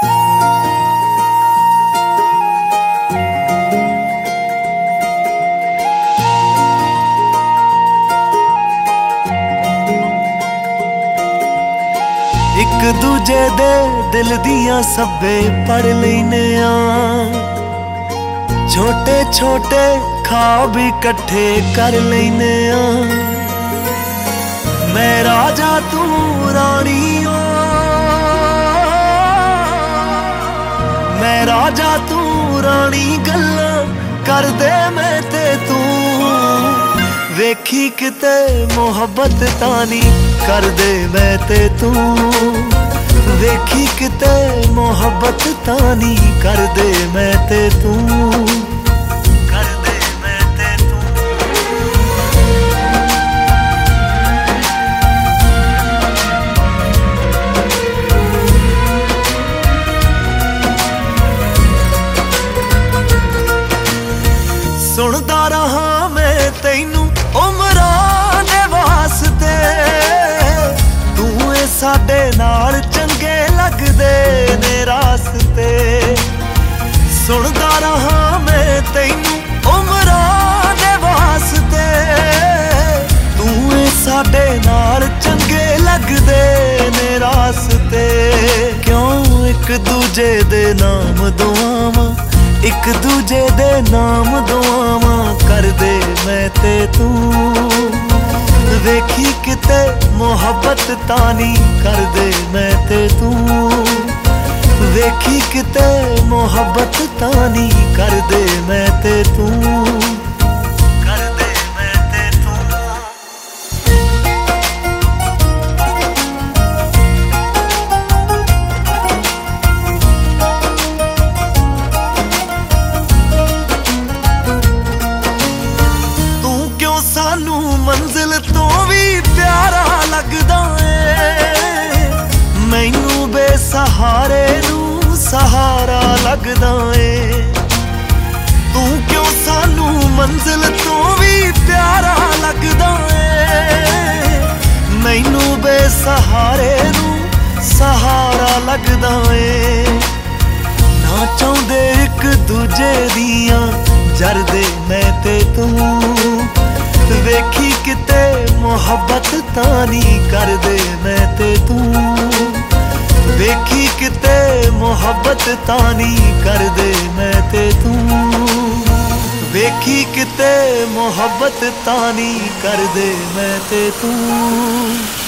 एक दूजे दे दिल दियां सब्बे पढ़ लैने आ, छोटे छोटे ख्वाब इकट्ठे कर लैने आ। मैं राजा तू रानी ओ, मैं राजा तू रानी गल्लां कर दे मैं ते तू। वेखी किते मोहब्बत तानी कर दे मैं ते तू। वेखी किते मोहब्बत तानी कर दे मैं ते तू। कर दे मैं ते तू। सुनदा रहा मैं तैनू उमरां दे वास्ते, तू साडे नाल चंगे लगदे ने रास्ते। सुनदा रहा मैं तैनू उमरां दे वास्ते, तू साडे नाल चंगे लगदे ने रास्ते। क्यों एक दूजे दे नाम दुआवां, एक दूजे दे नाम दुआवां कर दे मैं ते तू। वेखी किते मोहब्बत तानी कर दे मैं ते तू। वेखी किते मोहब्बत तानी कर दे मैं ते तू। कर दे मैं ते तू। तू क्यों सानू मंजिल तो भी प्यारा लगदा ए, मैनू बेसहारे नू सहारा लगदा ए। तू क्यों सानू मंजिल तो भी प्यारा लगदा ए, मैनू बेसहारे नू सहारा लगदा ए। ना चाहुंदे एक दूजे दियां जरदे मैं ते तू। वेखी किते मोहब्बत तानी कर दे मैं ते तू। वेखी किते मोहब्बत तानी कर दे मैं ते तू। वेखी किते मोहब्बत तानी कर दे मैं ते तू।